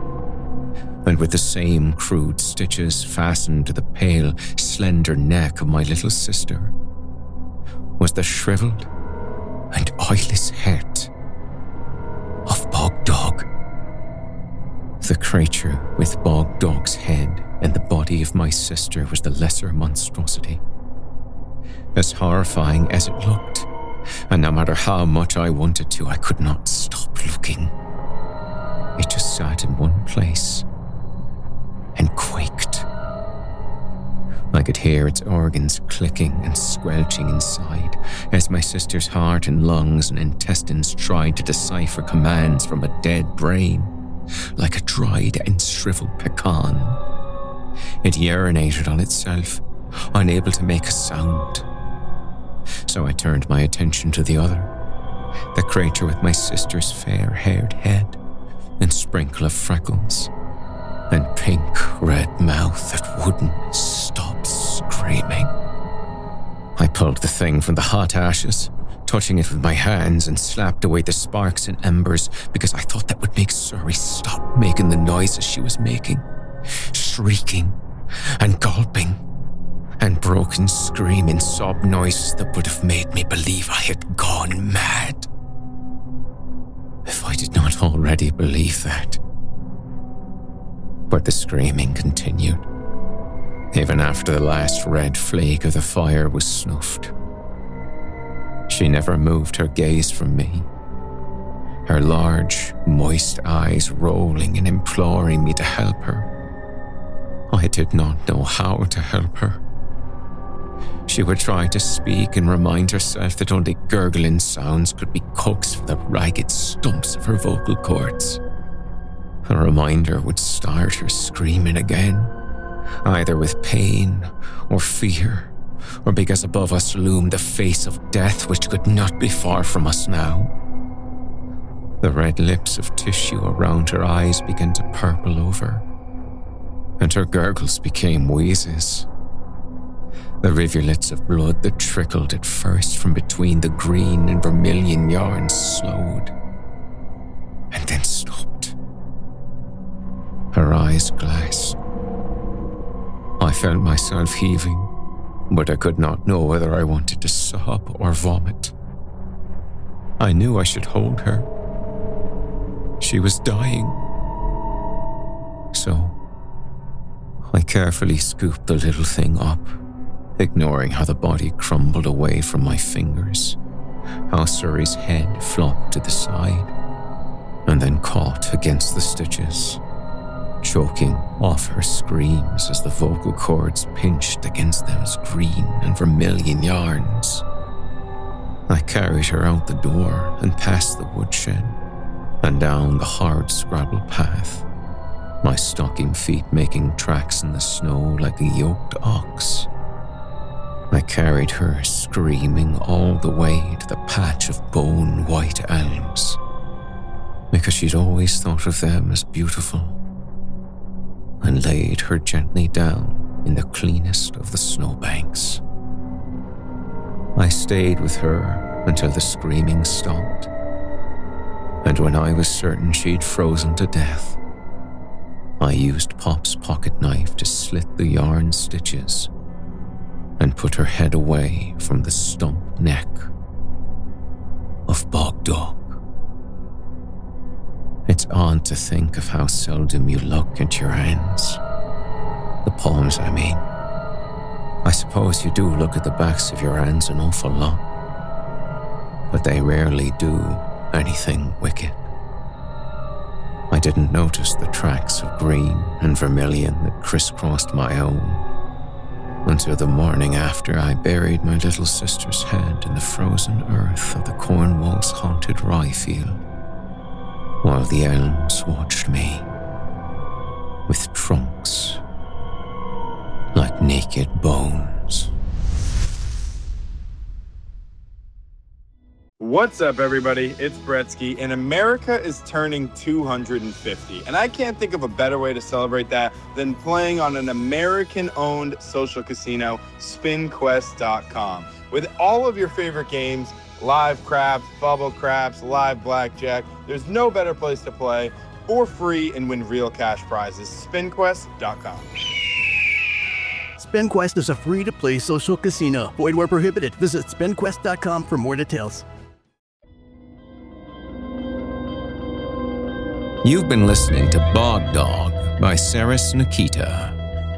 and with the same crude stitches fastened to the pale, slender neck of my little sister was the shriveled and eyeless head of Bog Dog. The creature with Bog Dog's head and the body of my sister was the lesser monstrosity. As horrifying as it looked, and no matter how much I wanted to, I could not stop looking. It just sat in one place and quaked. I could hear its organs clicking and squelching inside as my sister's heart and lungs and intestines tried to decipher commands from a dead brain, like a dried and shriveled pecan. It urinated on itself, unable to make a sound. So I turned my attention to the other, the creature with my sister's fair-haired head and sprinkle of freckles, and pink-red mouth that wouldn't stop screaming. I pulled the thing from the hot ashes, touching it with my hands, and slapped away the sparks and embers because I thought that would make Surrey stop making the noises she was making. shrieking and gulping and broken screaming sob noises that would have made me believe I had gone mad. If I did not already believe that. But the screaming continued, even after the last red flake of the fire was snuffed. She never moved her gaze from me, her large, moist eyes rolling and imploring me to help her. I did not know how to help her. She would try to speak and remind herself that only gurgling sounds could be coaxed from the ragged stumps of her vocal cords. A reminder would start her screaming again, either with pain or fear, or because above us loomed the face of death which could not be far from us now. The red lips of tissue around her eyes began to purple over, and her gurgles became wheezes. The rivulets of blood that trickled at first from between the green and vermilion yarns slowed, and then stopped. Her eyes glassed. I felt myself heaving, but I could not know whether I wanted to sob or vomit. I knew I should hold her. She was dying. So, I carefully scooped the little thing up, ignoring how the body crumbled away from my fingers, how Surrey's head flopped to the side, and then caught against the stitches, choking off her screams as the vocal cords pinched against those green and vermilion yarns. I carried her out the door and past the woodshed and down the hard scrabble path, my stocking feet making tracks in the snow like a yoked ox. I carried her screaming all the way to the patch of bone-white elms, because she'd always thought of them as beautiful, and laid her gently down in the cleanest of the snowbanks. I stayed with her until the screaming stopped, and when I was certain she'd frozen to death, I used Pop's pocket knife to slit the yarn stitches and put her head away from the stump neck of Bog Dog. It's odd to think of how seldom you look at your hands. The palms, I mean. I suppose you do look at the backs of your hands an awful lot, but they rarely do anything wicked. I didn't notice the tracks of green and vermilion that crisscrossed my own until the morning after I buried my little sister's head in the frozen earth of the Cornwall's haunted rye field, while the elms watched me with trunks like naked bones. What's up, everybody? It's Bretsky, and America is turning two hundred fifty. And I can't think of a better way to celebrate that than playing on an American-owned social casino, spin quest dot com. With all of your favorite games, live craps, bubble craps, live blackjack, there's no better place to play for free and win real cash prizes. spin quest dot com. SpinQuest is a free-to-play social casino. Void where prohibited. Visit spin quest dot com for more details. You've been listening to Bog Dog by Saris Nikita.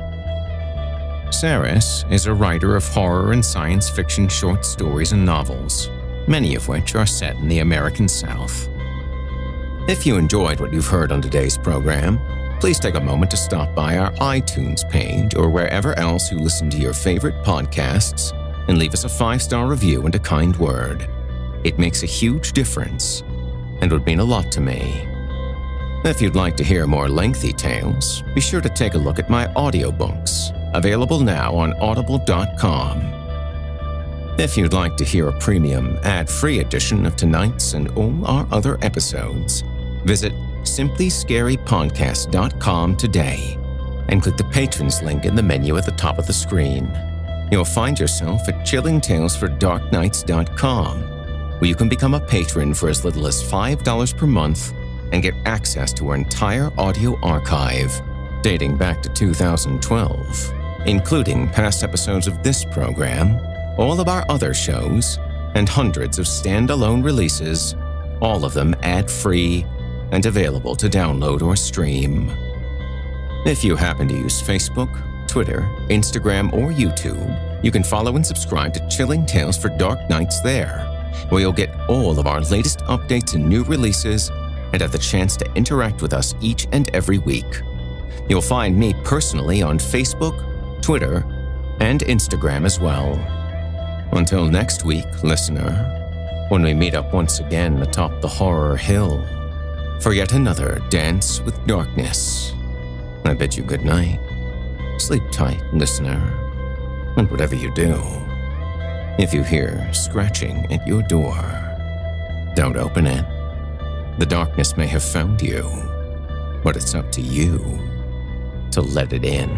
Saris is a writer of horror and science fiction short stories and novels, many of which are set in the American South. If you enjoyed what you've heard on today's program, please take a moment to stop by our iTunes page or wherever else you listen to your favorite podcasts and leave us a five-star review and a kind word. It makes a huge difference and would mean a lot to me. If you'd like to hear more lengthy tales, be sure to take a look at my audiobooks, available now on audible dot com. If you'd like to hear a premium, ad-free edition of tonight's and all our other episodes, visit simply scary podcast dot com today and click the Patrons link in the menu at the top of the screen. You'll find yourself at chilling tales for dark nights dot com, where you can become a patron for as little as five dollars per month and get access to our entire audio archive, dating back to two thousand twelve, including past episodes of this program, all of our other shows, and hundreds of standalone releases, all of them ad-free and available to download or stream. If you happen to use Facebook, Twitter, Instagram, or YouTube, you can follow and subscribe to Chilling Tales for Dark Nights there, where you'll get all of our latest updates and new releases and have the chance to interact with us each and every week. You'll find me personally on Facebook, Twitter, and Instagram as well. Until next week, listener, when we meet up once again atop the horror hill for yet another Dance with Darkness, I bid you good night. Sleep tight, listener, and whatever you do, if you hear scratching at your door, don't open it. The darkness may have found you, but it's up to you to let it in.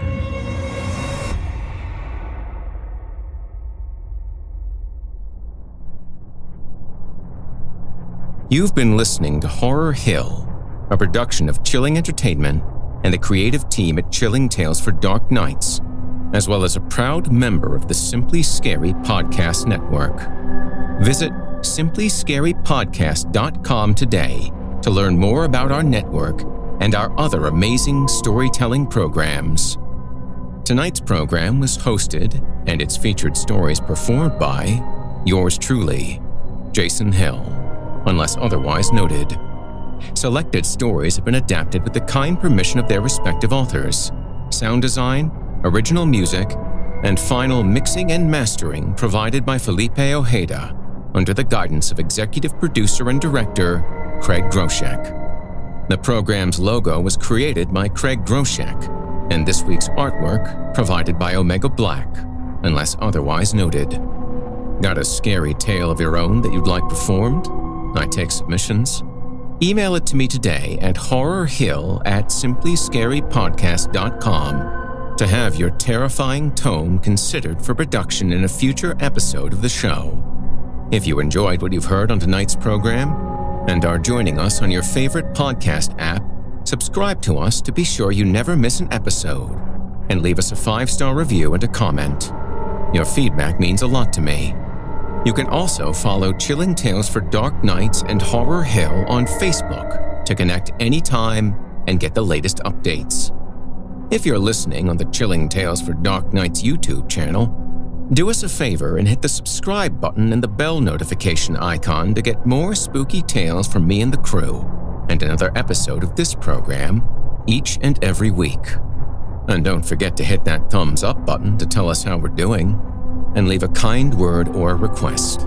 You've been listening to Horror Hill, a production of Chilling Entertainment and the creative team at Chilling Tales for Dark Nights, as well as a proud member of the Simply Scary Podcast Network. Visit simply scary podcast dot com today to learn more about our network and our other amazing storytelling programs. Tonight's program was hosted and its featured stories performed by yours truly, Jason Hill, unless otherwise noted. Selected stories have been adapted with the kind permission of their respective authors. Sound design, original music, and final mixing and mastering provided by Felipe Ojeda under the guidance of executive producer and director Craig Groshek. The program's logo was created by Craig Groshek, and this week's artwork provided by Omega Black, unless otherwise noted. Got a scary tale of your own that you'd like performed? I take submissions. Email it to me today at horrorhill at simply scary podcast dot com to have your terrifying tome considered for production in a future episode of the show. If you enjoyed what you've heard on tonight's program and are joining us on your favorite podcast app, subscribe to us to be sure you never miss an episode, and leave us a five-star review and a comment. Your feedback means a lot to me. You can also follow Chilling Tales for Dark Nights and Horror Hill on Facebook to connect anytime and get the latest updates. If you're listening on the Chilling Tales for Dark Nights YouTube channel, do us a favor and hit the subscribe button and the bell notification icon to get more spooky tales from me and the crew, and another episode of this program each and every week. And don't forget to hit that thumbs up button to tell us how we're doing, and leave a kind word or request.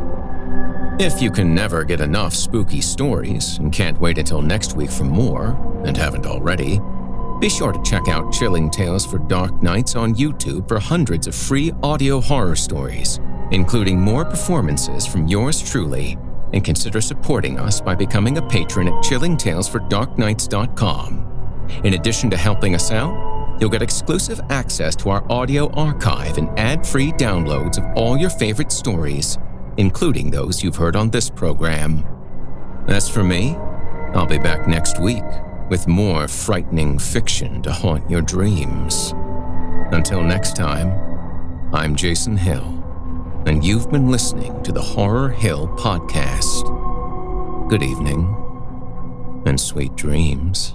If you can never get enough spooky stories and can't wait until next week for more, and haven't already, be sure to check out Chilling Tales for Dark Nights on YouTube for hundreds of free audio horror stories, including more performances from yours truly, and consider supporting us by becoming a patron at chilling tales for dark nights dot com. In addition to helping us out, you'll get exclusive access to our audio archive and ad-free downloads of all your favorite stories, including those you've heard on this program. As for me, I'll be back next week with more frightening fiction to haunt your dreams. Until next time, I'm Jason Hill, and you've been listening to the Horror Hill Podcast. Good evening, and sweet dreams.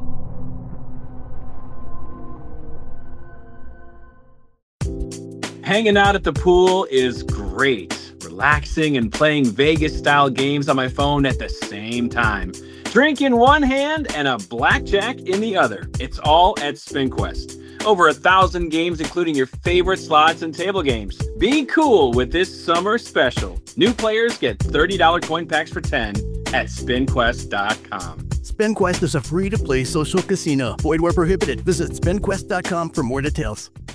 Hanging out at the pool is great. Relaxing and playing Vegas-style games on my phone at the same time. Drink in one hand and a blackjack in the other. It's all at SpinQuest. Over a thousand games, including your favorite slots and table games. Be cool with this summer special. New players get thirty dollars coin packs for ten at spin quest dot com. SpinQuest is a free-to-play social casino. Void where prohibited. Visit spin quest dot com for more details.